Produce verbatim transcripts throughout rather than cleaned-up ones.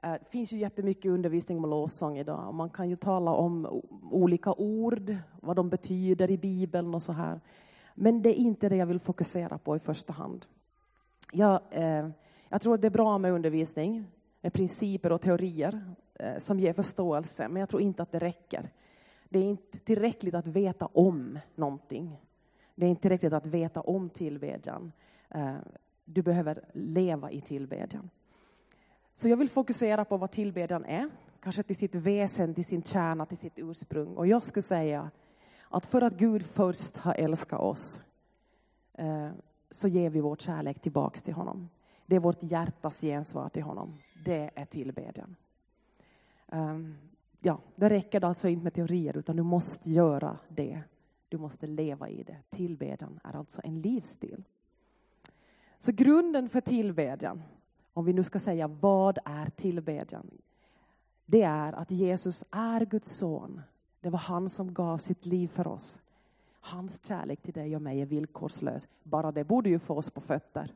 Det finns ju jättemycket undervisning om lovsång idag. Man kan ju tala om olika ord, vad de betyder i Bibeln och så här. Men det är inte det jag vill fokusera på i första hand. Jag, eh, jag tror att det är bra med undervisning, med principer och teorier eh, som ger förståelse. Men jag tror inte att det räcker. Det är inte tillräckligt att veta om någonting. Det är inte tillräckligt att veta om tillbedjan. Eh, du behöver leva i tillbedjan. Så jag vill fokusera på vad tillbedjan är. Kanske till sitt väsen, till sin kärna, till sitt ursprung. Och jag skulle säga att för att Gud först har älskat oss eh, så ger vi vår kärlek tillbaks till honom. Det är vårt hjärtas gensvar till honom. Det är tillbedjan. Um, ja, det räcker alltså inte med teorier utan du måste göra det. Du måste leva i det. Tillbedjan är alltså en livsstil. Så grunden för tillbedjan, om vi nu ska säga vad är tillbedjan? Det är att Jesus är Guds son. Det var han som gav sitt liv för oss. Hans kärlek till dig och mig är villkorslös. Bara det borde ju få oss på fötter.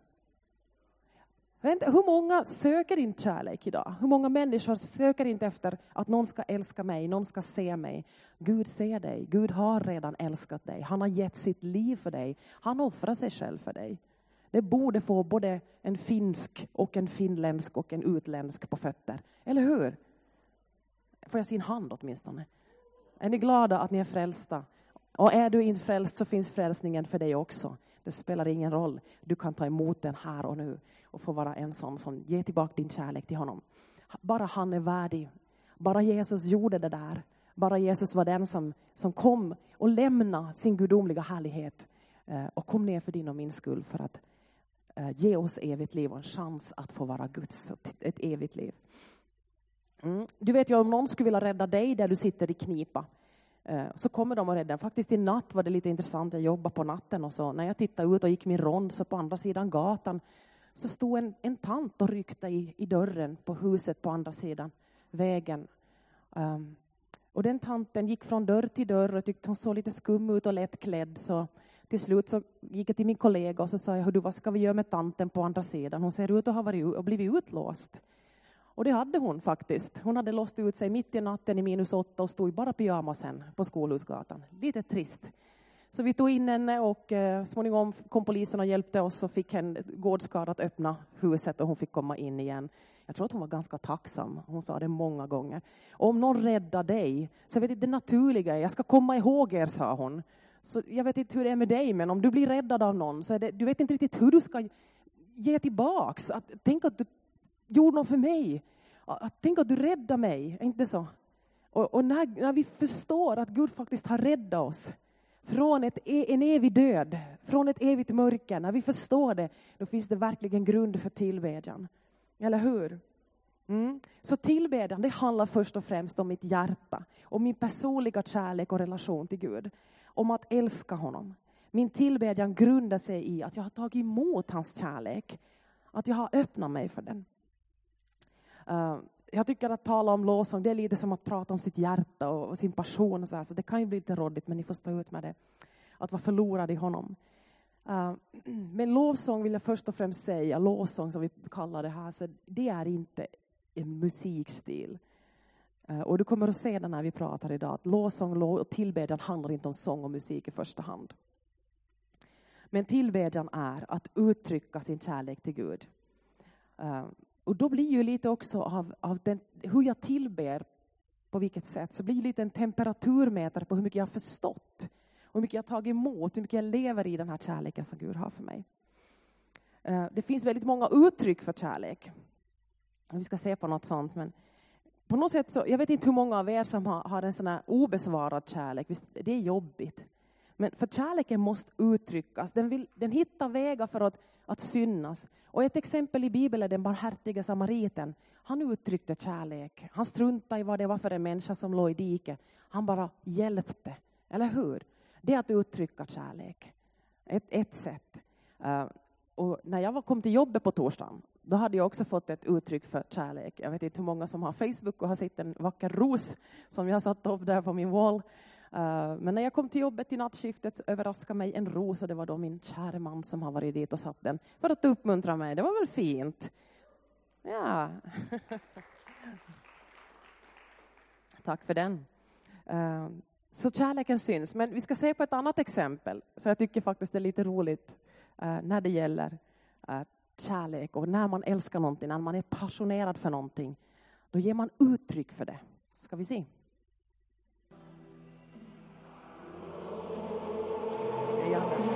Hur många söker inte kärlek idag? Hur många människor söker inte efter att någon ska älska mig, någon ska se mig? Gud ser dig. Gud har redan älskat dig. Han har gett sitt liv för dig. Han offrar sig själv för dig. Det borde få både en finsk och en finländsk och en utländsk på fötter. Eller hur? Får jag sin hand åtminstone? Är ni glada att ni är frälsta? Och är du inte frälst så finns frälsningen för dig också. Det spelar ingen roll. Du kan ta emot den här och nu. Och få vara en sån som ger tillbaka din kärlek till honom. Bara han är värdig. Bara Jesus gjorde det där. Bara Jesus var den som, som kom och lämnade sin gudomliga härlighet. Eh, och kom ner för din och min skull för att eh, ge oss evigt liv och en chans att få vara Guds. Ett evigt liv. Mm. Du vet ju om någon skulle vilja rädda dig där du sitter i knipa. Så kommer de och räddar. Faktiskt i natt var det lite intressant. Jag jobbade på natten och så. När jag tittade ut och gick min rond så på andra sidan gatan. Så stod en, en tant och ryckte i, i dörren på huset på andra sidan vägen. Um, och den tanten gick från dörr till dörr och tyckte hon såg lite skum ut och lättklädd. Så till slut så gick jag till min kollega och så sa jag, du, vad ska vi göra med tanten på andra sidan? Hon ser ut att ha varit och blivit utlåst. Och det hade hon faktiskt. Hon hade låst ut sig mitt i natten i minus åtta och stod i bara pyjamasen på Skolhusgatan. Lite trist. Så vi tog in henne och eh, småningom kom polisen och hjälpte oss och fick en gårdskar att öppna huset och hon fick komma in igen. Jag tror att hon var ganska tacksam. Hon sa det många gånger. Och om någon räddar dig så vet jag det naturliga. Jag ska komma ihåg er, sa hon. Så jag vet inte hur det är med dig, men om du blir räddad av någon så är det, du vet inte riktigt hur du ska ge tillbaks. Att, tänk att du gjorde något för mig. Att, tänk att du räddar mig, är inte så? Och, och när, när vi förstår att Gud faktiskt har räddat oss från ett, en evig död, från ett evigt mörker, när vi förstår det, då finns det verkligen grund för tillbedjan. Eller hur? Mm. Så tillbedjan, det handlar först och främst om mitt hjärta, om min personliga kärlek och relation till Gud, om att älska honom. Min tillbedjan grundar sig i att jag har tagit emot hans kärlek, att jag har öppnat mig för den. Uh, jag tycker att tala om lovsång, det är lite som att prata om sitt hjärta och, och sin passion. Och så, här. Så det kan ju bli lite råddigt, men ni får stå ut med det. Att vara förlorad i honom. Uh, men lovsång vill jag först och främst säga, lovsång som vi kallar det här, så det är inte en musikstil. Uh, och du kommer att se det när vi pratar idag, att lovsång och tillbedjan handlar inte om sång och musik i första hand. Men tillbedjan är att uttrycka sin kärlek till Gud. Uh, Och då blir ju lite också av, av den, hur jag tillber på vilket sätt. Så blir det lite en temperaturmätare på hur mycket jag har förstått. Hur mycket jag har tagit emot. Hur mycket jag lever i den här kärleken som Gud har för mig. Uh, det finns väldigt många uttryck för kärlek. Vi ska se på något sånt. Men på något sätt så, jag vet inte hur många av er som har, har en sån här obesvarad kärlek. Visst, det är jobbigt. Men för kärleken måste uttryckas. Den, vill, den hittar vägar för att, att synas. Och ett exempel i Bibeln är den barmhärtiga samariten. Han uttryckte kärlek. Han struntade i vad det var för en människa som låg i diket. Han bara hjälpte. Eller hur? Det är att uttrycka kärlek. Ett, ett sätt. Uh, och när jag kom till jobbet på torsdagen, då hade jag också fått ett uttryck för kärlek. Jag vet inte hur många som har Facebook och har sett en vacker ros som jag satt upp där på min wall. Uh, men när jag kom till jobbet i nattskiftet överraskade mig en ros, och det var då min kära man som har varit dit och satt den för att uppmuntra mig. Det var väl fint? Ja. Tack för den. Uh, så kärleken syns. Men vi ska se på ett annat exempel. Så jag tycker faktiskt det är lite roligt uh, när det gäller uh, kärlek. Och när man älskar någonting, när man är passionerad för någonting. Då ger man uttryck för det. Ska vi se. Hej Anders.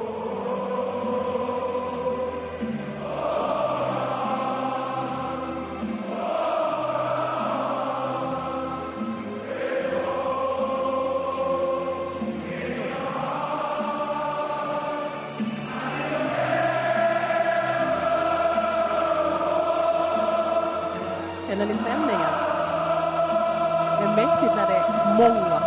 Känner ni stämningen? Det är mäktigt när det är många.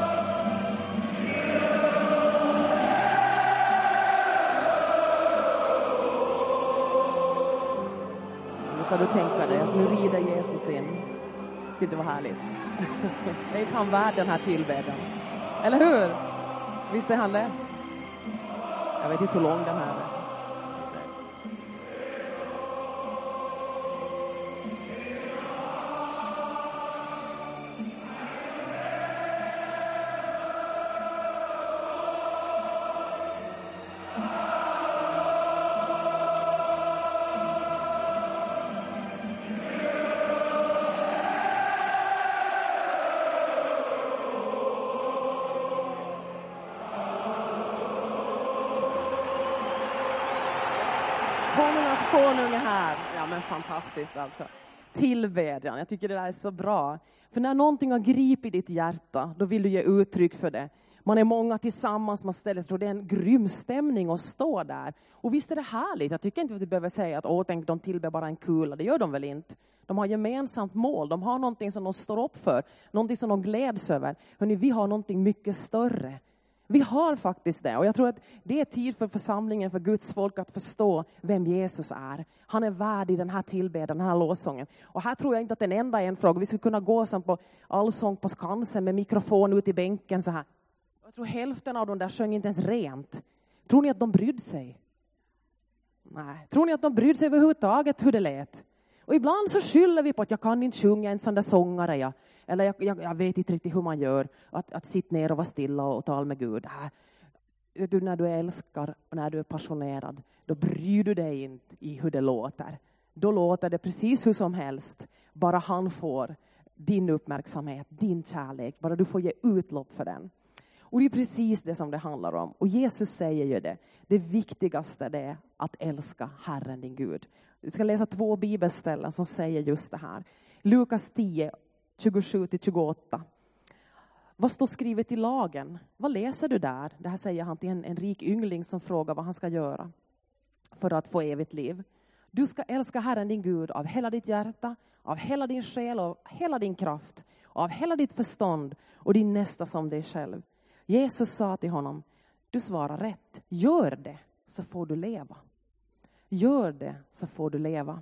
Nu kan du tänka dig att nu rider Jesus in. Det skulle inte vara härligt. Det är inte han värd den här tillbedjan. Eller hur? Visst är han det? Jag vet inte hur lång den här är. Konungens konung är här. Ja, men fantastiskt alltså. Tillbedjan. Jag tycker det där är så bra. För när någonting har gripit ditt hjärta, då vill du ge uttryck för det. Man är många tillsammans, man ställer sig, och det är en grym stämning att stå där. Och visst är det härligt. Jag tycker inte att vi behöver säga att åh, tänk, de tillber bara en kula. Det gör de väl inte. De har gemensamt mål. De har någonting som de står upp för. Någonting som de gläds över. Hörrni, vi har någonting mycket större. Vi har faktiskt det, och jag tror att det är tid för församlingen, för Guds folk att förstå vem Jesus är. Han är värd i den här tillbedjan, den här lovsången. Och här tror jag inte att den enda är en fråga. Vi skulle kunna gå som på allsång på Skansen med mikrofon ut i bänken så här. Jag tror hälften av dem där sjöng inte ens rent. Tror ni att de brydde sig? Nej. Tror ni att de brydde sig överhuvudtaget hur det lät? Och ibland så skyller vi på att jag kan inte sjunga en sån där sångare. Jag. Eller jag, jag, jag vet inte riktigt hur man gör. Att, att sitta ner och vara stilla och, och tala med Gud. Äh, du, när du älskar och när du är passionerad, då bryr du dig inte i hur det låter. Då låter det precis hur som helst. Bara han får din uppmärksamhet, din kärlek. Bara du får ge utlopp för den. Och det är precis det som det handlar om. Och Jesus säger ju det. Det viktigaste det är att älska Herren din Gud. Vi ska läsa två bibelställen som säger just det här. Lukas tio, tjugosju till tjugoåtta. Vad står skrivet i lagen? Vad läser du där? Det här säger han till en, en rik yngling som frågar vad han ska göra för att få evigt liv. Du ska älska Herren din Gud av hela ditt hjärta, av hela din själ och hela din kraft, av hela ditt förstånd och din nästa som dig själv. Jesus sa till honom, du svarar rätt. Gör det så får du leva. Gör det så får du leva.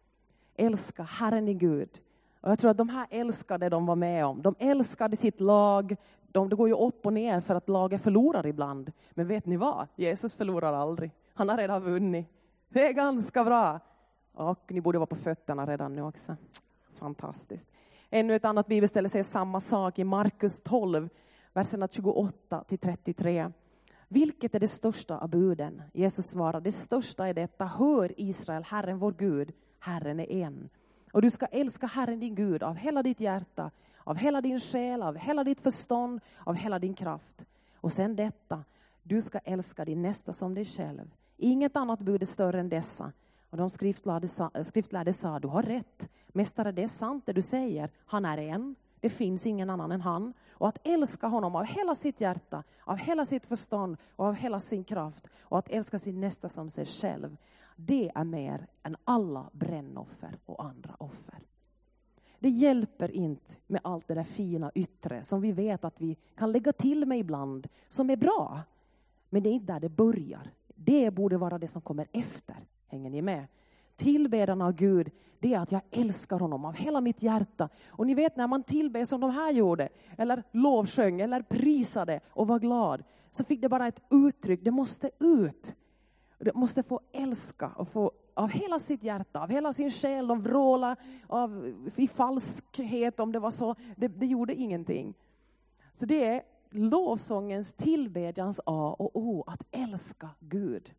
Älska Herren din Gud. Och jag tror att de här älskade de var med om. De älskade sitt lag. De, det går ju upp och ner för att laget förlorar ibland. Men vet ni vad? Jesus förlorar aldrig. Han har redan vunnit. Det är ganska bra. Och ni borde vara på fötterna redan nu också. Fantastiskt. Ännu ett annat bibelställe säger samma sak i Markus tolv. Verserna tjugoåtta till trettiotre. Vilket är det största av buden? Jesus svarar, det största är detta. Hör Israel, Herren vår Gud. Herren är en. Och du ska älska Herren din Gud av hela ditt hjärta, av hela din själ, av hela ditt förstånd, av hela din kraft. Och sen detta, du ska älska din nästa som dig själv. Inget annat bud är större än dessa. Och de skriftlärde sa, skriftlärde sa, du har rätt. Mästare, det är sant det du säger. Han är en. Det finns ingen annan än han. Och att älska honom av hela sitt hjärta, av hela sitt förstånd och av hela sin kraft. Och att älska sin nästa som sig själv. Det är mer än alla brännoffer och andra offer. Det hjälper inte med allt det där fina yttre som vi vet att vi kan lägga till med ibland. Som är bra. Men det är inte där det börjar. Det borde vara det som kommer efter. Hänger ni med? Tillbedjan av Gud, det är att jag älskar honom av hela mitt hjärta. Och ni vet när man tillber som de här gjorde, eller lovsjöng, eller prisade och var glad, så fick det bara ett uttryck. Det måste ut. Det måste få älska och få av hela sitt hjärta, av hela sin själ. De vrålade av, i falskhet om det var så. Det, det gjorde ingenting. Så det är lovsångens, tillbedjans A och O, att älska Gud.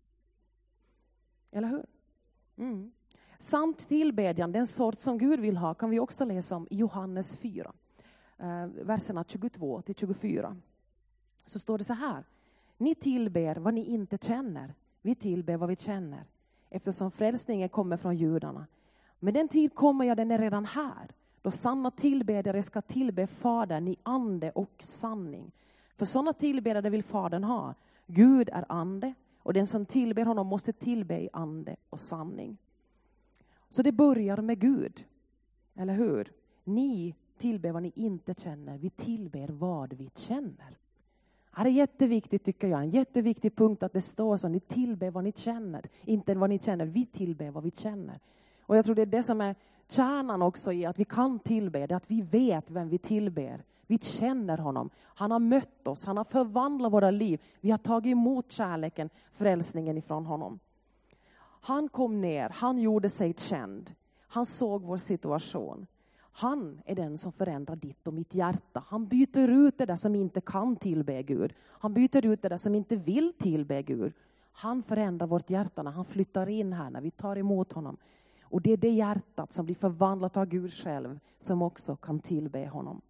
Eller hur? Mm. Sant tillbedjan, den sort som Gud vill ha, kan vi också läsa om i Johannes fyra. Eh, verserna tjugotvå till tjugofyra. Så står det så här. Ni tillber vad ni inte känner. Vi tillber vad vi känner. Eftersom frälsningen kommer från judarna. Men den tid kommer jag, den är redan här. Då sanna tillbedjare ska tillbe Fadern i ande och sanning. För sådana tillbedjare vill Fadern ha. Gud är ande. Och den som tillber honom måste tillbe i ande och sanning. Så det börjar med Gud. Eller hur? Ni tillber vad ni inte känner. Vi tillber vad vi känner. Det är jätteviktigt tycker jag. En jätteviktig punkt att det står så. Ni tillber vad ni känner. Inte vad ni känner. Vi tillber vad vi känner. Och jag tror det är det som är kärnan också i att vi kan tillbe. Det är att vi vet vem vi tillber. Vi känner honom. Han har mött oss. Han har förvandlat våra liv. Vi har tagit emot kärleken, frälsningen ifrån honom. Han kom ner. Han gjorde sig känd. Han såg vår situation. Han är den som förändrar ditt och mitt hjärta. Han byter ut det där som inte kan tillbe Gud. Han byter ut det där som inte vill tillbe Gud. Han förändrar vårt hjärta när han flyttar in här, när vi tar emot honom. Och det är det hjärtat som blir förvandlat av Gud själv som också kan tillbe honom.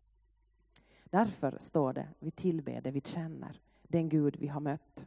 Därför står det, vi tillber det vi känner. Den Gud vi har mött.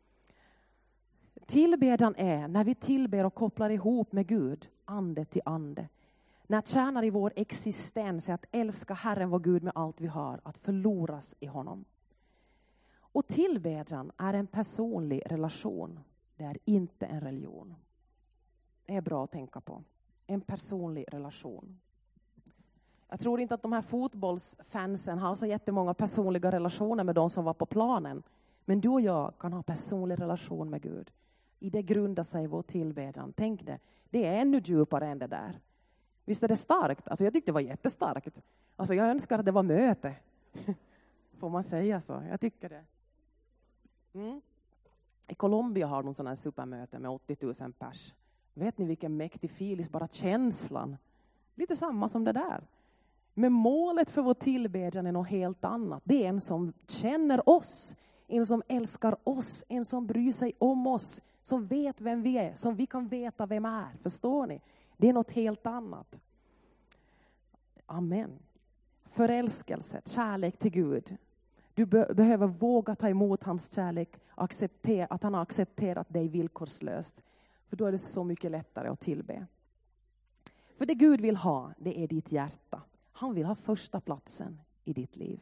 Tillbedjan är när vi tillber och kopplar ihop med Gud, ande till ande. När tjänar i vår existens är att älska Herren vår Gud med allt vi har, att förloras i honom. Och tillbedjan är en personlig relation. Det är inte en religion. Det är bra att tänka på. En personlig relation. Jag tror inte att de här fotbollsfansen har så jättemånga personliga relationer med de som var på planen. Men du och jag kan ha personlig relation med Gud. I det grundar sig vår tillbedjan. Tänk det. Det är ännu djupare än det där. Visst är det starkt? Alltså jag tyckte det var jättestarkt. Alltså jag önskar att det var möte. Får man säga så? Jag tycker det. Mm. I Colombia har de sådana här supermöten med åttio tusen pers. Vet ni vilken mäktig filis, bara känslan. Lite samma som det där. Men målet för vår tillbedjan är något helt annat. Det är en som känner oss. En som älskar oss. En som bryr sig om oss. Som vet vem vi är. Som vi kan veta vem är. Förstår ni? Det är något helt annat. Amen. Förälskelse, kärlek till Gud. Du be- behöver våga ta emot hans kärlek. Acceptera, att han har accepterat dig villkorslöst. För då är det så mycket lättare att tillbe. För det Gud vill ha, det är ditt hjärta. Han vill ha första platsen i ditt liv.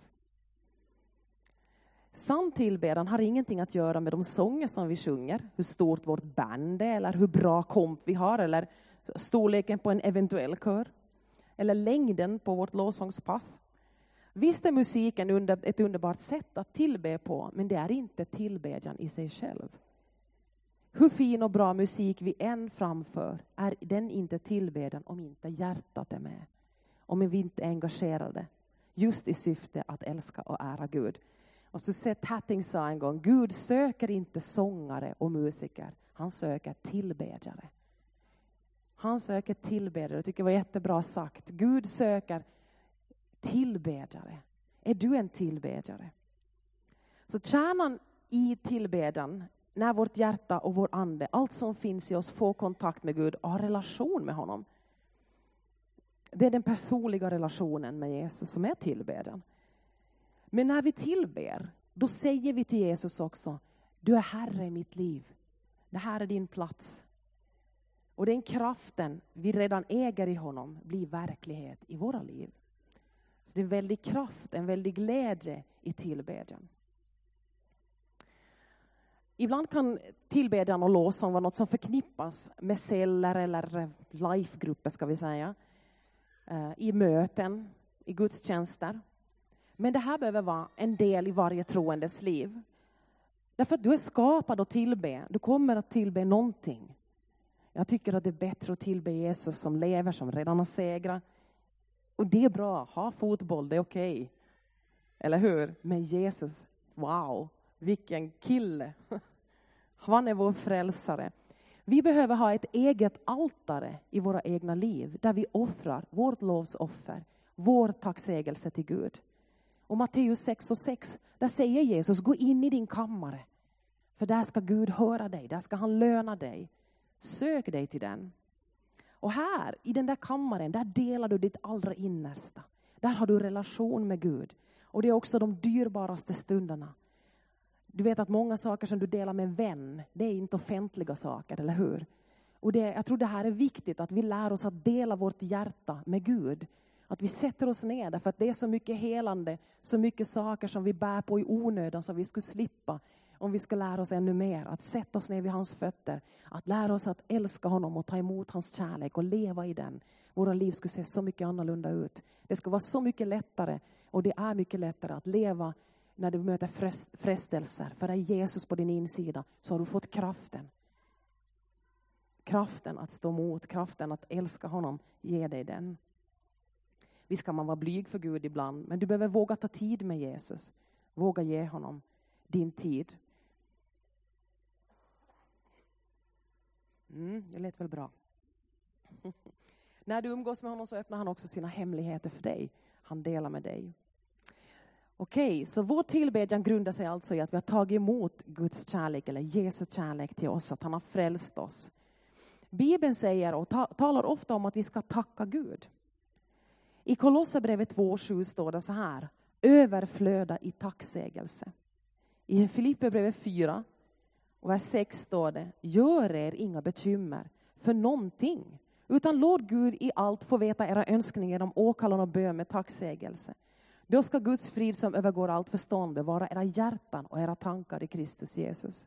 Sann tillbedjan har ingenting att göra med de sånger som vi sjunger. Hur stort vårt band är, eller hur bra komp vi har, eller storleken på en eventuell kör. Eller längden på vårt lovsångspass. Visst är musiken under, ett underbart sätt att tillbe på, men det är inte tillbedjan i sig själv. Hur fin och bra musik vi än framför är den inte tillbedjan om inte hjärtat är med. Om vi inte är engagerade. Just i syfte att älska och ära Gud. Och så Seth Hatting sa en gång, Gud söker inte sångare och musiker. Han söker tillbedjare. Han söker tillbedjare. Jag tycker det var jättebra sagt. Gud söker tillbedjare. Är du en tillbedjare? Så kärnan i tillbedjan, när vårt hjärta och vår ande, allt som finns i oss, får kontakt med Gud och har relation med honom. Det är den personliga relationen med Jesus som är tillbedjan. Men när vi tillber, då säger vi till Jesus också, du är Herre i mitt liv. Det här är din plats. Och den kraften vi redan äger i honom blir verklighet i våra liv. Så det är en väldig kraft, en väldig glädje i tillbedjan. Ibland kan tillbedjan och lovsång vara något som förknippas med celler eller lifegrupper ska vi säga. I möten, i gudstjänster. Men det här behöver vara en del i varje troendes liv. Därför att du är skapad att tillbe. Du kommer att tillbe någonting. Jag tycker att det är bättre att tillbe Jesus som lever, som redan har segrat. Och det är bra. Ha fotboll, det är okej. Okay. Eller hur? Men Jesus, wow. Vilken kille. Han är vår frälsare. Vi behöver ha ett eget altare i våra egna liv. Där vi offrar vårt lovsoffer. Vår tacksägelse till Gud. Och Matteus sex och sex. Där säger Jesus, gå in i din kammare. För där ska Gud höra dig. Där ska han löna dig. Sök dig till den. Och här, i den där kammaren, där delar du ditt allra innersta. Där har du relation med Gud. Och det är också de dyrbaraste stunderna. Du vet att många saker som du delar med en vän, det är inte offentliga saker, eller hur? Och det, jag tror det här är viktigt, att vi lär oss att dela vårt hjärta med Gud. Att vi sätter oss ner, därför att det är så mycket helande, så mycket saker som vi bär på i onödan som vi skulle slippa. Om vi ska lära oss ännu mer, att sätta oss ner vid hans fötter. Att lära oss att älska honom och ta emot hans kärlek och leva i den. Våra liv skulle se så mycket annorlunda ut. Det ska vara så mycket lättare, och det är mycket lättare att leva när du möter frestelser. För är Jesus på din insida så har du fått kraften. Kraften att stå emot, kraften att älska honom, ge dig den. Visst kan man vara blyg för Gud ibland, men du behöver våga ta tid med Jesus. Våga ge honom din tid. Mm, det lät väl bra. När du umgås med honom så öppnar han också sina hemligheter för dig. Han delar med dig. Okej, så vår tillbedjan grundar sig alltså i att vi har tagit emot Guds kärlek, eller Jesu kärlek till oss, att han har frälst oss. Bibeln säger och ta- talar ofta om att vi ska tacka Gud. I Kolosserbrevet två sju står det så här: överflöda i tacksägelse. I Filipperbrevet fyra och vers sex står det: gör er inga bekymmer för någonting, utan låt Gud i allt få veta era önskningar genom åkallan och bön med tacksägelse. Då ska Guds frid som övergår allt förstånd bevara era hjärtan och era tankar i Kristus Jesus.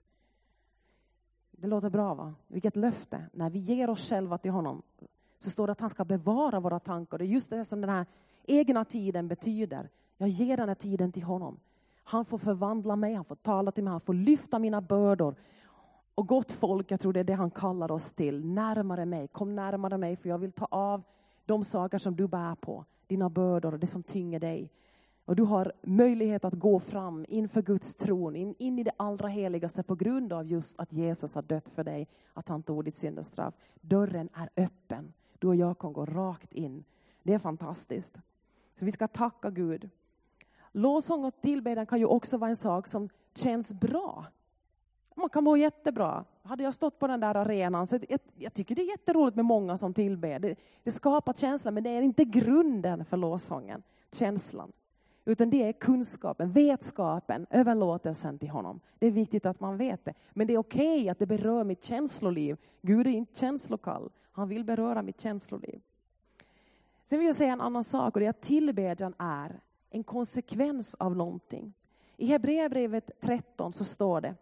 Det låter bra, va? Vilket löfte. När vi ger oss själva till honom så står det att han ska bevara våra tankar. Det är just det som den här egna tiden betyder. Jag ger den här tiden till honom. Han får förvandla mig, han får tala till mig, han får lyfta mina bördor. Och gott folk, jag tror det är det han kallar oss till. Närmare mig, kom närmare mig, för jag vill ta av de saker som du bär på. Dina bördor och det som tynger dig. Och du har möjlighet att gå fram inför Guds tron, in, in i det allra heligaste på grund av just att Jesus har dött för dig, att han tog ditt syndastraff. Dörren är öppen. Du och jag kan gå rakt in. Det är fantastiskt. Så vi ska tacka Gud. Lovsång och tillbedjan kan ju också vara en sak som känns bra. Man kan må jättebra. Hade jag stått på den där arenan så jag, jag tycker det är jätteroligt med många som tillber. Det, det skapar känslan, men det är inte grunden för lovsången. Känslan. Utan det är kunskapen, vetskapen, överlåtelsen till honom. Det är viktigt att man vet det. Men det är okej okay att det berör mitt känsloliv. Gud är inte känslokall. Han vill beröra mitt känsloliv. Sen vill jag säga en annan sak, och det är att tillbedjan är en konsekvens av någonting. I Hebreerbrevet tretton så står det: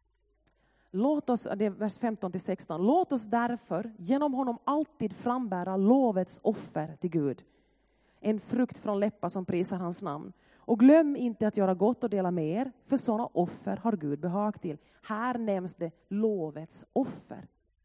låt oss, det är vers femton till sexton. Låt oss därför genom honom alltid frambära lovets offer till Gud. En frukt från läppar som prisar hans namn. Och glöm inte att göra gott och dela med er, för sådana offer har Gud behag till. Här nämns det lovets offer.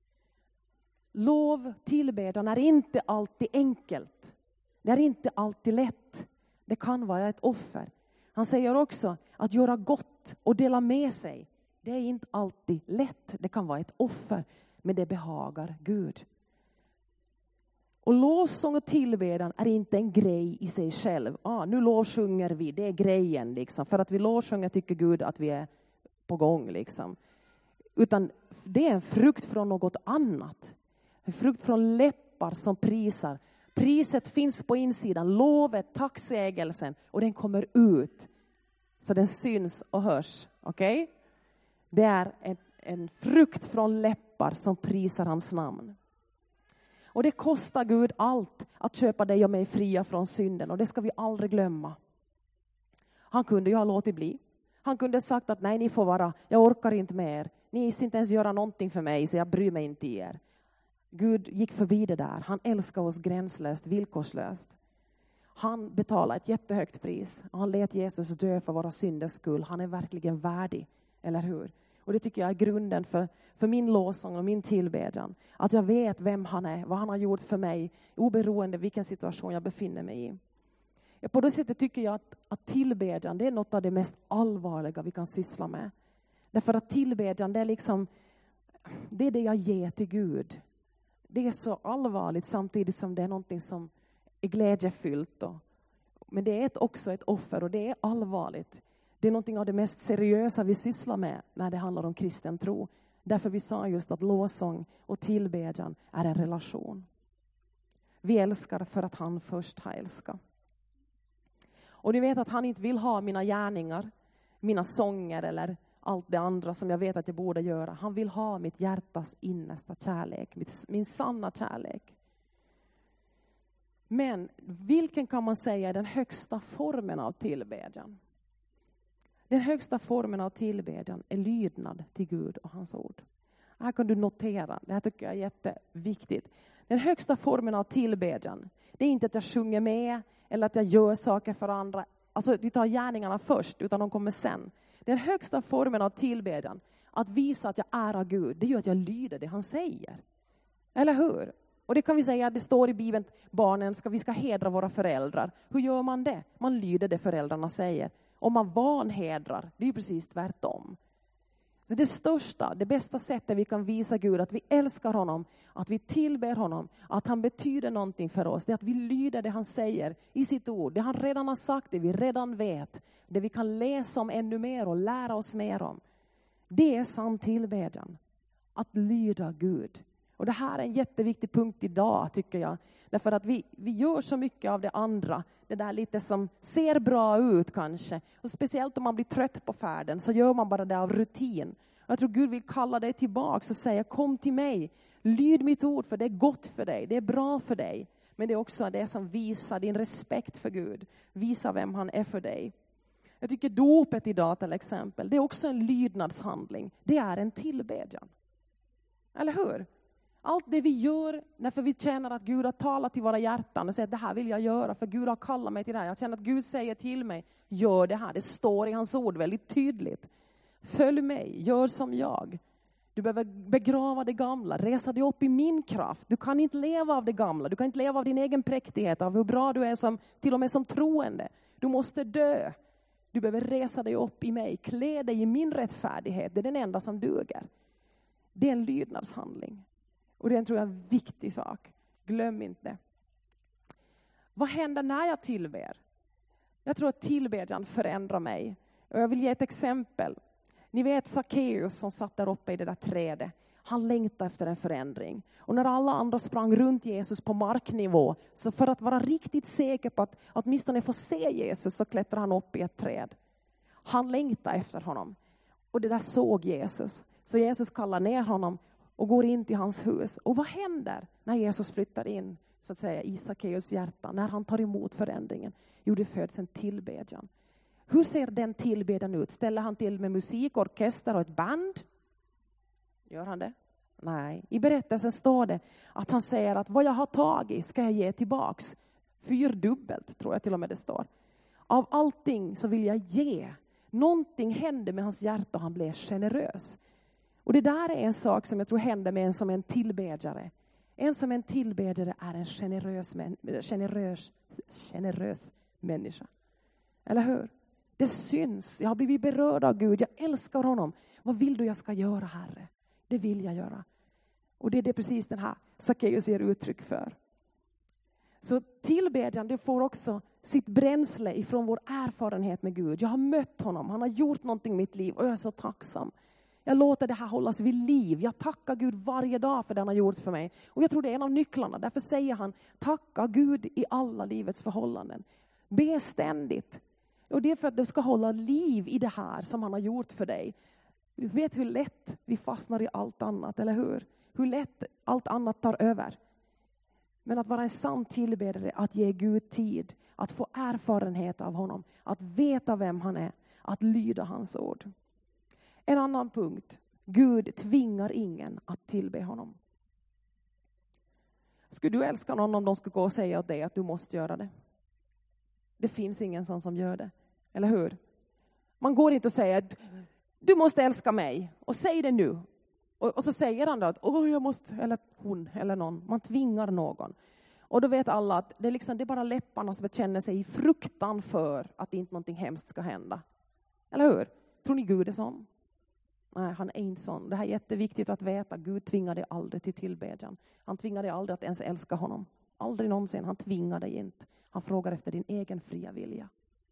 Lov, tillbedjan är inte alltid enkelt. Det är inte alltid lätt. Det kan vara ett offer. Han säger också att göra gott och dela med sig. Det är inte alltid lätt. Det kan vara ett offer. Men det behagar Gud. Och lovsång och tillbedjan är inte en grej i sig själv. Ah, nu lovsjunger vi, det är grejen liksom. För att vi lovsjunger tycker Gud att vi är på gång liksom. Utan det är en frukt från något annat. En frukt från läppar som prisar. Priset finns på insidan, lovet, tacksägelsen. Och den kommer ut. Så den syns och hörs. Okej? Okay? Det är en, en frukt från läppar som prisar hans namn. Och det kostar Gud allt att köpa dig och mig fria från synden. Och det ska vi aldrig glömma. Han kunde ju ha låtit bli. Han kunde ha sagt att nej, ni får vara, jag orkar inte med er. Ni ska inte ens göra någonting för mig, så jag bryr mig inte i er. Gud gick förbi det där. Han älskar oss gränslöst, villkorslöst. Han betalade ett jättehögt pris. Och han lät Jesus dö för våra synders skull. Han är verkligen värdig, eller hur? Och det tycker jag är grunden för, för min lovsång och min tillbedjan. Att jag vet vem han är, vad han har gjort för mig. Oberoende vilken situation jag befinner mig i. Ja, på det sättet tycker jag att, att tillbedjan, det är något av det mest allvarliga vi kan syssla med. Därför att tillbedjan, det är liksom det är det jag ger till Gud. Det är så allvarligt samtidigt som det är någonting som är glädjefyllt. Och, men det är ett, också ett offer och det är allvarligt. Det är någonting av det mest seriösa vi sysslar med när det handlar om kristen tro. Därför vi sa just att lovsång och tillbedjan är en relation. Vi älskar för att han först har älskat. Och ni vet att han inte vill ha mina gärningar, mina sånger eller allt det andra som jag vet att jag borde göra. Han vill ha mitt hjärtas innersta kärlek, mitt, min sanna kärlek. Men vilken kan man säga är den högsta formen av tillbedjan? Den högsta formen av tillbedjan är lydnad till Gud och hans ord. Här kan du notera, det här tycker jag är jätteviktigt. Den högsta formen av tillbedjan, det är inte att jag sjunger med eller att jag gör saker för andra. Alltså vi tar gärningarna först, utan de kommer sen. Den högsta formen av tillbedjan, att visa att jag ärar Gud, det gör att jag lyder det han säger. Eller hur? Och det kan vi säga, det står i Bibeln, barnen ska, vi ska hedra våra föräldrar. Hur gör man det? Man lyder det föräldrarna säger. Om man vanhedrar, det är ju precis tvärtom. Så det största, det bästa sättet vi kan visa Gud att vi älskar honom, att vi tillber honom, att han betyder någonting för oss, det är att vi lyder det han säger i sitt ord. Det han redan har sagt, det vi redan vet, det vi kan läsa om ännu mer och lära oss mer om. Det är sann tillbedjan, att lyda Gud. Och det här är en jätteviktig punkt idag tycker jag. Därför att vi, vi gör så mycket av det andra. Det där lite som ser bra ut kanske. Och speciellt om man blir trött på färden så gör man bara det av rutin. Jag tror Gud vill kalla dig tillbaka och säga kom till mig. Lyd mitt ord för det är gott för dig. Det är bra för dig. Men det är också det som visar din respekt för Gud. Visar vem han är för dig. Jag tycker dopet idag till exempel. Det är också en lydnadshandling. Det är en tillbedjan. Eller hur? Allt det vi gör när vi känner att Gud har talat till våra hjärtan och säger att det här vill jag göra för Gud har kallat mig till det här. Jag känner att Gud säger till mig, gör det här. Det står i hans ord väldigt tydligt. Följ mig, gör som jag. Du behöver begrava det gamla, resa dig upp i min kraft. Du kan inte leva av det gamla, du kan inte leva av din egen präktighet, av hur bra du är som, till och med som troende. Du måste dö. Du behöver resa dig upp i mig, klä dig i min rättfärdighet. Det är den enda som duger. Det är en lydnadshandling. Och det är en, tror jag, en viktig sak. Glöm inte. Vad händer när jag tillber? Jag tror att tillbedjan förändrar mig. Och jag vill ge ett exempel. Ni vet Sackeus som satt där uppe i det där trädet. Han längtade efter en förändring. Och när alla andra sprang runt Jesus på marknivå. Så för att vara riktigt säker på att åtminstone få se Jesus så klättrade han upp i ett träd. Han längtade efter honom. Och det där såg Jesus. Så Jesus kallar ner honom. Och går in till hans hus. Och vad händer när Jesus flyttar in så att säga, i Sackeus hjärta? När han tar emot förändringen? Jo, det föds en tillbedjan. Hur ser den tillbedjan ut? Ställer han till med musik, orkester och ett band? Gör han det? Nej. I berättelsen står det att han säger att vad jag har tagit ska jag ge tillbaks. Fyrdubbelt tror jag till och med det står. Av allting så vill jag ge. Någonting hände med hans hjärta och han blev generös. Och det där är en sak som jag tror händer med en som en tillbedjare. En som en tillbedjare är en generös, generös, generös människa. Eller hur? Det syns. Jag har blivit berörd av Gud. Jag älskar honom. Vad vill du jag ska göra, Herre? Det vill jag göra. Och det är det precis den här Sackeus ger uttryck för. Så tillbedjan, det får också sitt bränsle ifrån vår erfarenhet med Gud. Jag har mött honom. Han har gjort någonting i mitt liv och jag är så tacksam. Jag låter det här hållas vid liv. Jag tackar Gud varje dag för det han har gjort för mig. Och jag tror det är en av nycklarna. Därför säger han, tacka Gud i alla livets förhållanden. Be ständigt. Och det är för att du ska hålla liv i det här som han har gjort för dig. Du vet hur lätt vi fastnar i allt annat, eller hur? Hur lätt allt annat tar över. Men att vara en sann tillbedjare, att ge Gud tid. Att få erfarenhet av honom. Att veta vem han är. Att lyda hans ord. En annan punkt. Gud tvingar ingen att tillbe honom. Skulle du älska någon om de skulle gå och säga åt dig att du måste göra det? Det finns ingen sån som gör det. Eller hur? Man går inte och säger att du måste älska mig. Och säg det nu. Och, och så säger han då att åh, jag måste, eller hon eller någon. Man tvingar någon. Och då vet alla att det är, liksom, det är bara läpparna som känner sig i fruktan för att inte någonting hemskt ska hända. Eller hur? Tror ni Gud är sån? Nej, han är inte sån. Det här är jätteviktigt att veta. Gud tvingar dig aldrig till tillbedjan. Han tvingar dig aldrig att ens älska honom. Aldrig någonsin. Han tvingar dig inte. Han frågar efter din egen fria vilja.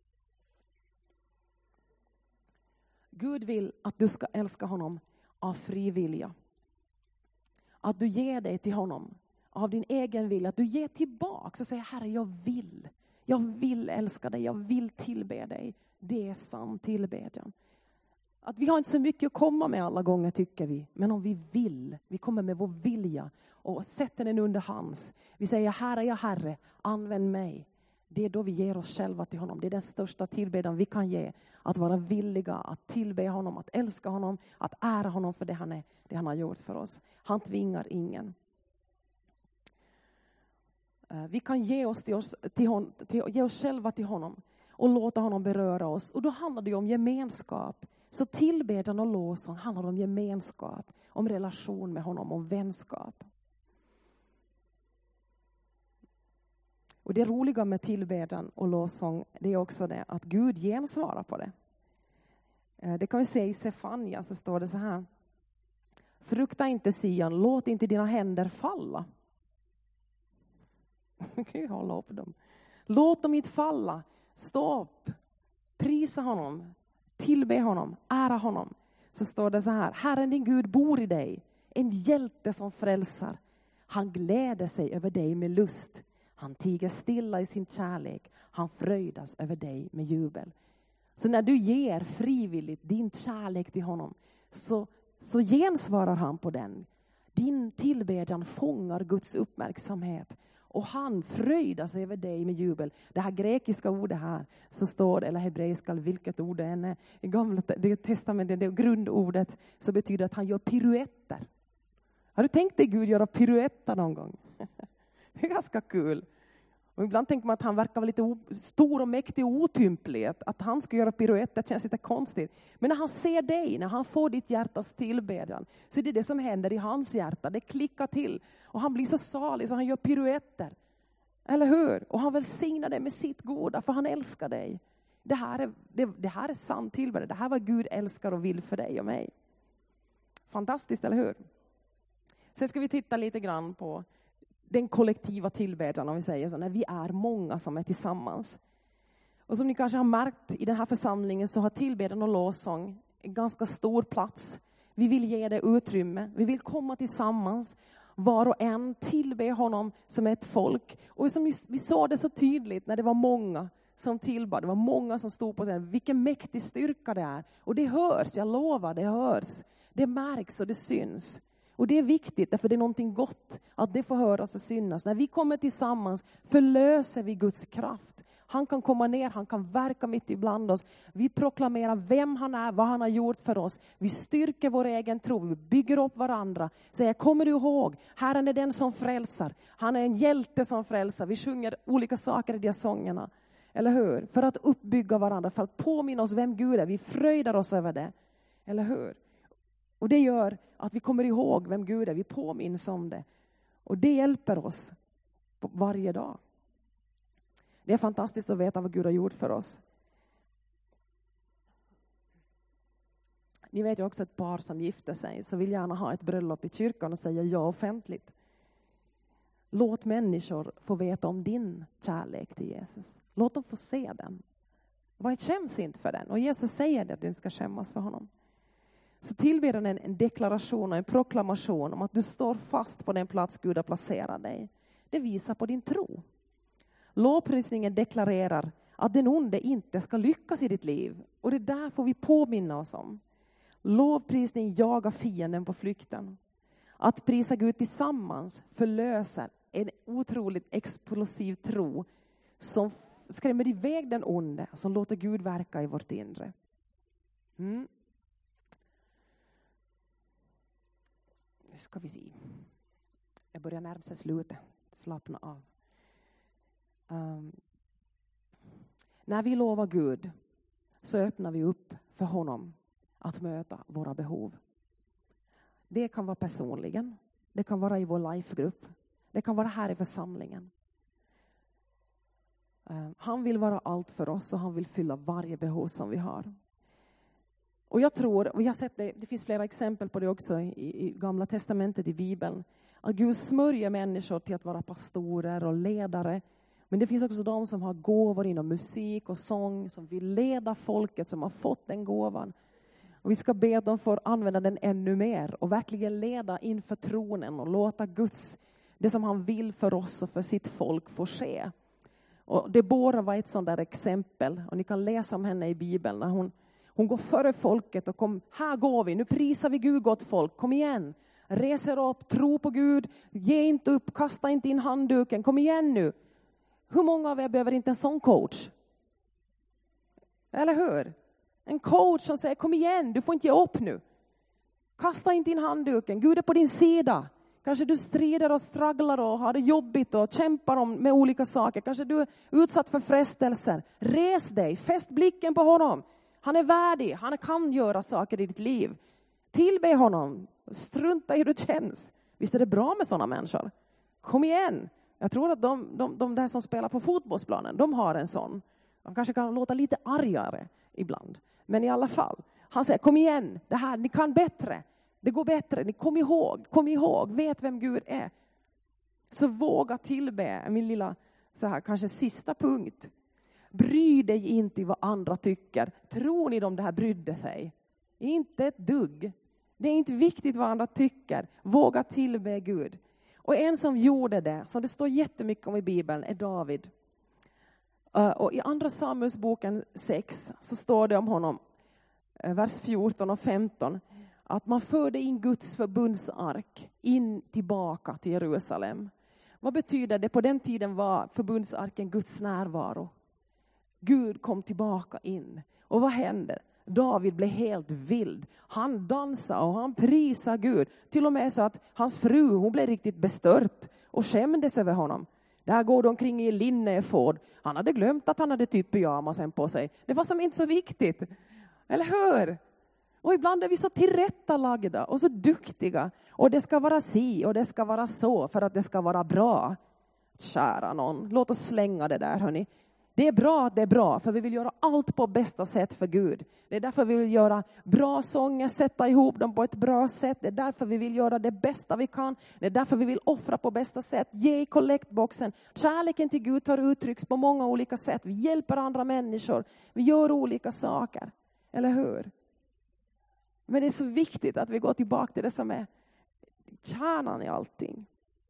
Gud vill att du ska älska honom av fri vilja. Att du ger dig till honom av din egen vilja. Att du ger tillbaka och säger, Herre, jag vill. Jag vill älska dig. Jag vill tillbe dig. Det är sann tillbedjan. Att vi har inte så mycket att komma med alla gånger, tycker vi. Men om vi vill, vi kommer med vår vilja och sätter den under hans. Vi säger, Herre, ja Herre, använd mig. Det är då vi ger oss själva till honom. Det är den största tillbedjan vi kan ge. Att vara villiga att tillbe honom, att älska honom, att ära honom för det han, är, det han har gjort för oss. Han tvingar ingen. Vi kan ge oss, till oss, till hon, till, ge oss själva till honom och låta honom beröra oss. Och då handlar det om gemenskap. Så tillbedjan och lovsång handlar om gemenskap, om relation med honom, om vänskap. Och det roliga med tillbedjan och lovsång, det är också det att Gud gensvarar på det. Det kan vi se i Sefania, så står det så här. Frukta inte Sion, låt inte dina händer falla. Gud, hålla upp dem. Låt dem inte falla. Stopp. Prisa honom. Tillbe honom. Ära honom. Så står det så här. Herren din Gud bor i dig. En hjälte som frälsar. Han gläder sig över dig med lust. Han tiger stilla i sin kärlek. Han fröjdas över dig med jubel. Så när du ger frivilligt din kärlek till honom, så, så gensvarar han på den. Din tillbedjan fångar Guds uppmärksamhet. Och han fröjdas över dig med jubel. Det här grekiska ordet här, så står, eller hebreiska, eller vilket ord det än är, i gamla testamentet, det grundordet, så betyder att han gör piruetter. Har du tänkt dig Gud göra piruetter någon gång? Det är ganska kul. Och ibland tänker man att han verkar lite o- stor och mäktig och otymplig. Att, att han ska göra piruetter känns lite konstigt. Men när han ser dig, när han får ditt hjärtas tillbedjan, så är det det som händer i hans hjärta. Det klickar till. Och han blir så salig så han gör piruetter. Eller hur? Och han välsignar dig med sitt goda, för han älskar dig. Det här är, det, det här är sann tillbedjan. Det här är vad Gud älskar och vill för dig och mig. Fantastiskt, eller hur? Sen ska vi titta lite grann på den kollektiva tillbedjan, om vi säger så, när vi är många som är tillsammans. Och som ni kanske har märkt i den här församlingen, så har tillbedjan och lovsång en ganska stor plats. Vi vill ge det utrymme. Vi vill komma tillsammans, var och en, tillbe honom som ett folk. Och som vi såg det så tydligt när det var många som tillbad. Det var många som stod på scenen. Vilken mäktig styrka det är. Och det hörs, jag lovar, det hörs. Det märks och det syns. Och det är viktigt, därför det är någonting gott att det får höras och synas. När vi kommer tillsammans förlöser vi Guds kraft. Han kan komma ner, han kan verka mitt ibland oss. Vi proklamerar vem han är, vad han har gjort för oss. Vi styrker vår egen tro, vi bygger upp varandra. Säger, kommer du ihåg, Herren är den som frälsar. Han är en hjälte som frälsar. Vi sjunger olika saker i de sångerna. Eller hur? För att uppbygga varandra, för att påminna oss vem Gud är. Vi fröjdar oss över det. Eller hur? Och det gör att vi kommer ihåg vem Gud är. Vi påminns om det. Och det hjälper oss på varje dag. Det är fantastiskt att veta vad Gud har gjort för oss. Ni vet ju också ett par som gifter sig, så vill gärna ha ett bröllop i kyrkan och säga ja offentligt. Låt människor få veta om din kärlek till Jesus. Låt dem få se den. Var inte skäms inte för den. Och Jesus säger det, att du inte ska skämmas för honom. Så tillbedjan är en deklaration och en proklamation om att du står fast på den plats Gud har placerat dig. Det visar på din tro. Lovprisningen deklarerar att den onde inte ska lyckas i ditt liv. Och det där får vi påminna oss om. Lovprisning jagar fienden på flykten. Att prisa Gud tillsammans förlöser en otroligt explosiv tro som skrämmer iväg den onde, som låter Gud verka i vårt inre. Mm. Nu ska vi se. Jag börjar närma sig slutet. Slappna av. Um, när vi lovar Gud så öppnar vi upp för honom att möta våra behov. Det kan vara personligen. Det kan vara i vår lifegrupp. Det kan vara här i församlingen. Um, han vill vara allt för oss och han vill fylla varje behov som vi har. Och jag tror, och jag har sett det, det finns flera exempel på det också i, i Gamla testamentet, i Bibeln. Att Gud smörjer människor till att vara pastorer och ledare. Men det finns också de som har gåvor inom musik och sång, som vill leda folket, som har fått den gåvan. Och vi ska be att de får använda den ännu mer och verkligen leda inför tronen och låta Guds, det som han vill för oss och för sitt folk, få ske. Och Debora var ett sånt där exempel, och ni kan läsa om henne i Bibeln när hon, hon går före folket och kom, här går vi, nu prisar vi Gud, gott folk, kom igen. Reser upp, tro på Gud, ge inte upp, kasta inte in handduken, kom igen nu. Hur många av er behöver inte en sån coach? Eller hur? En coach som säger, kom igen, du får inte ge upp nu. Kasta inte in handduken, Gud är på din sida. Kanske du strider och strugglar och har det jobbigt och kämpar om med olika saker. Kanske du är utsatt för frestelser. Res dig, fäst blicken på honom. Han är värdig, han kan göra saker i ditt liv. Tillbe honom, strunta i hur det känns. Visst är det bra med sådana människor? Kom igen. Jag tror att de, de, de där som spelar på fotbollsplanen, de har en sån. De kanske kan låta lite argare ibland. Men i alla fall, han säger, kom igen, det här, ni kan bättre. Det går bättre, ni kom ihåg, kom ihåg, vet vem Gud är. Så våga tillbe, min lilla, så här, kanske sista punkt. Bry dig inte i vad andra tycker. Tror ni de det här brydde sig? Inte ett dugg. Det är inte viktigt vad andra tycker. Våga tillbe Gud. Och en som gjorde det, som det står jättemycket om i Bibeln, är David. Uh, och i andra Samuelsboken sex så står det om honom, uh, vers fjorton och femton, att man förde in Guds förbundsark in tillbaka till Jerusalem. Vad betyder det? På den tiden var förbundsarken Guds närvaro. Gud kom tillbaka in. Och vad hände? David blev helt vild. Han dansade och han prisade Gud. Till och med så att hans fru, hon blev riktigt bestört och skämdes över honom. Där går de omkring i linnefård. Han hade glömt att han hade typ pyjamasen på sig. Det var som inte så viktigt. Eller hur? Och ibland är vi så tillrättalagda och så duktiga. Och det ska vara si och det ska vara så för att det ska vara bra. Kära någon, låt oss slänga det där, hörni. Det är bra att det är bra, för vi vill göra allt på bästa sätt för Gud. Det är därför vi vill göra bra sånger, sätta ihop dem på ett bra sätt. Det är därför vi vill göra det bästa vi kan. Det är därför vi vill offra på bästa sätt. Ge i kollektboxen. Kärleken till Gud tar uttrycks på många olika sätt. Vi hjälper andra människor. Vi gör olika saker. Eller hur? Men det är så viktigt att vi går tillbaka till det som är kärnan i allting.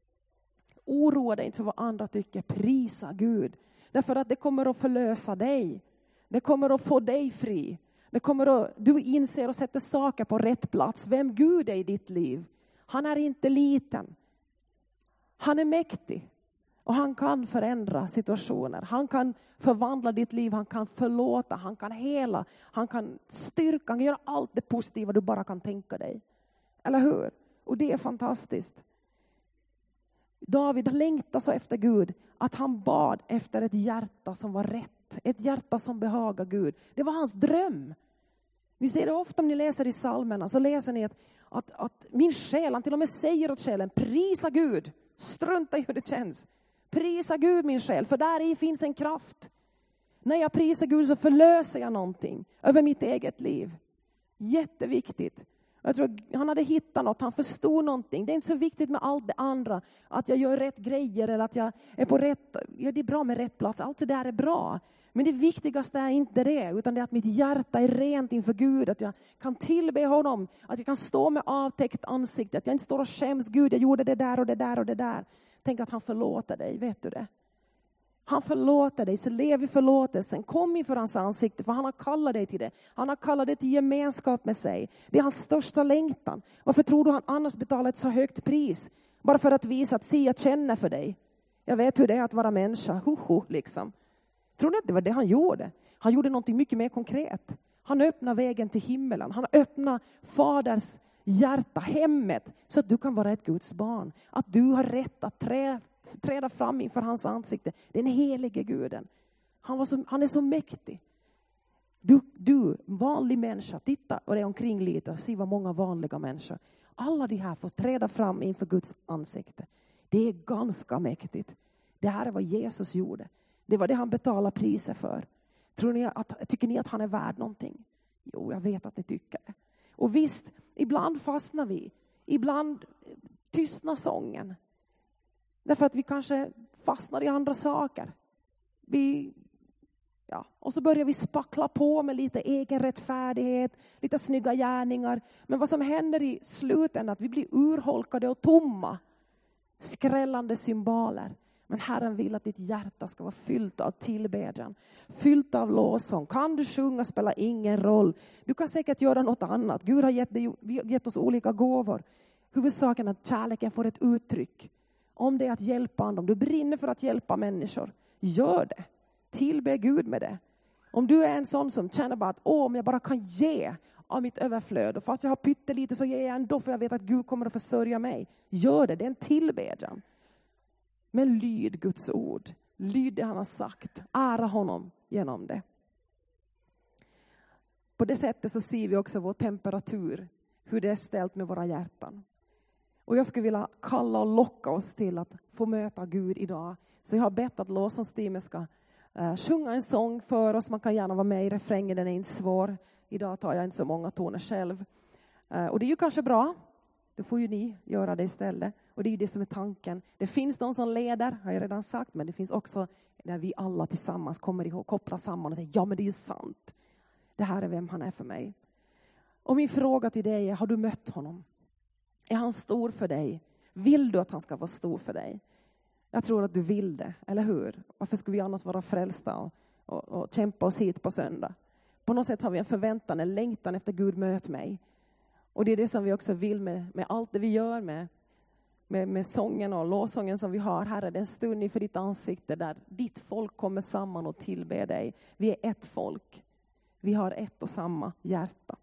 Oroa dig inte för vad andra tycker. Prisa Gud. Därför att det kommer att förlösa dig. Det kommer att få dig fri. Det kommer att, du inser och sätter saker på rätt plats. Vem Gud är i ditt liv. Han är inte liten. Han är mäktig. Och han kan förändra situationer. Han kan förvandla ditt liv. Han kan förlåta. Han kan hela. Han kan styrka. Han kan göra allt det positiva du bara kan tänka dig. Eller hur? Och det är fantastiskt. David längtade så efter Gud att han bad efter ett hjärta som var rätt. Ett hjärta som behagar Gud. Det var hans dröm. Vi ser det ofta om ni läser i psalmerna. Så läser ni att, att, att min själ, han till och med säger åt själen, prisa Gud. Strunta i hur det känns. Prisa Gud min själ, för där i finns en kraft. När jag prisar Gud så förlöser jag någonting över mitt eget liv. Jätteviktigt. Jag tror han hade hittat något, han förstod någonting. Det är inte så viktigt med allt det andra. Att jag gör rätt grejer eller att jag är på rätt, ja, det är bra med rätt plats. Allt det där är bra. Men det viktigaste är inte det, utan det är att mitt hjärta är rent inför Gud. Att jag kan tillbe honom, att jag kan stå med avtäckt ansikte. Att jag inte står och skäms, Gud jag gjorde det där och det där och det där. Tänk att han förlåter dig, vet du det? Han förlåter dig, så lev i förlåtelsen. Kom inför hans ansikte, för han har kallat dig till det. Han har kallat dig till gemenskap med sig. Det är hans största längtan. Varför tror du han annars betalar ett så högt pris? Bara för att visa att se, jag känner för dig. Jag vet hur det är att vara människa. Hoho, liksom. Tror ni att det var det han gjorde? Han gjorde någonting mycket mer konkret. Han öppnar vägen till himmelen. Han öppnar faders hjärta, hemmet. Så att du kan vara ett Guds barn. Att du har rätt att trä, träda fram inför hans ansikte. Den helige Guden. Han, var så, han är så mäktig. Du, du, vanlig människa, titta och det är omkring lite. Se vad många vanliga människor. Alla de här får träda fram inför Guds ansikte. Det är ganska mäktigt. Det här är vad Jesus gjorde. Det var det han betalade priset för. Tror ni att, tycker ni att han är värd någonting? Jo, jag vet att ni tycker det. Och visst, ibland fastnar vi. Ibland tystnar sången. Därför att vi kanske fastnar i andra saker. Vi, ja, och så börjar vi spackla på med lite egen rättfärdighet, lite snygga gärningar. Men vad som händer i slutändan är att vi blir urholkade och tomma. Skrällande symboler. Men Herren vill att ditt hjärta ska vara fyllt av tillbedjan. Fyllt av lovsång. Kan du sjunga spelar ingen roll. Du kan säkert göra något annat. Gud har gett, dig, gett oss olika gåvor. Huvudsaken är att kärleken får ett uttryck. Om det är att hjälpa andra. Om du brinner för att hjälpa människor. Gör det. Tillbe Gud med det. Om du är en sån som känner bara att åh, om jag bara kan ge av mitt överflöd. Och fast jag har pyttelite så ger jag ändå för jag vet att Gud kommer att försörja mig. Gör det. Det är en tillbedjan. Men lyd Guds ord. Lyd det han har sagt. Ära honom genom det. På det sättet så ser vi också vår temperatur. Hur det är ställt med våra hjärtan. Och jag skulle vilja kalla och locka oss till att få möta Gud idag. Så jag har bett att lovsångsteamet ska uh, sjunga en sång för oss. Man kan gärna vara med i refrängen, den är inte svår. Idag tar jag inte så många toner själv. Uh, och det är ju kanske bra. Då får ju ni göra det istället. Och det är ju det som är tanken. Det finns de som leder, har jag redan sagt. Men det finns också när vi alla tillsammans kommer ihåg, kopplar samman och säger ja men det är ju sant. Det här är vem han är för mig. Och min fråga till dig är, har du mött honom? Är han stor för dig? Vill du att han ska vara stor för dig? Jag tror att du vill det, eller hur? Varför skulle vi annars vara frälsta och, och, och kämpa oss hit på söndag? På något sätt har vi en förväntan, en längtan efter Gud möt mig. Och det är det som vi också vill med, med allt det vi gör med, med, med sången och lovsången som vi har. Herre, det är en stund inför ditt ansikte där ditt folk kommer samman och tillber dig. Vi är ett folk. Vi har ett och samma hjärta.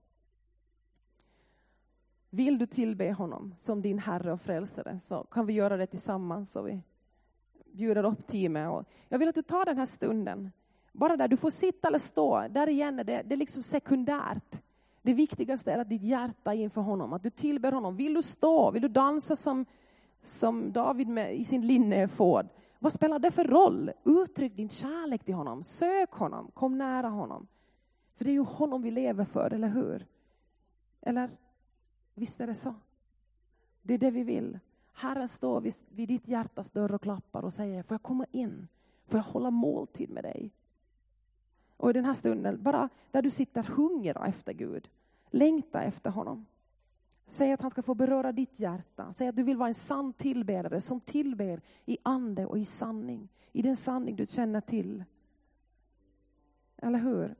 Vill du tillbe honom som din Herre och frälsare så kan vi göra det tillsammans och vi bjuder upp teamet. Och jag vill att du tar den här stunden. Bara där, du får sitta eller stå. Där igen är det, det är liksom sekundärt. Det viktigaste är att ditt hjärta är inför honom. Att du tillber honom. Vill du stå? Vill du dansa som, som David med, i sin linnefåd? Vad spelar det för roll? Uttryck din kärlek till honom. Sök honom. Kom nära honom. För det är ju honom vi lever för, eller hur? Eller, visst är det så? Det är det vi vill. Herren står vid, vid ditt hjärtas dörr och klappar och säger, får jag komma in? Får jag hålla måltid med dig? Och i den här stunden, bara där du sitter hungra efter Gud. Längta efter honom. Säg att han ska få beröra ditt hjärta. Säg att du vill vara en sann tillbedare som tillber i ande och i sanning. I den sanning du känner till. Eller hur?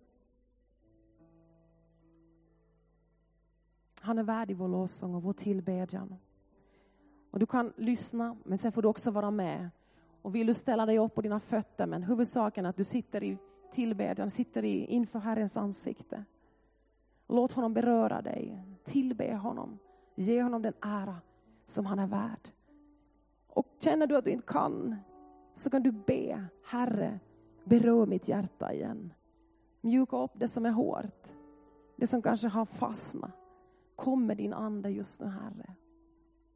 Han är värdig vår lovsång och vår tillbedjan. Och du kan lyssna, men sen får du också vara med. Och vill du ställa dig upp på dina fötter, men huvudsaken är att du sitter i tillbedjan, sitter i, inför Herrens ansikte. Låt honom beröra dig. Tillbe honom. Ge honom den ära som han är värd. Och känner du att du inte kan, så kan du be, Herre, berör mitt hjärta igen. Mjuka upp det som är hårt. Det som kanske har fastnat. Kom med din ande just nu, Herre.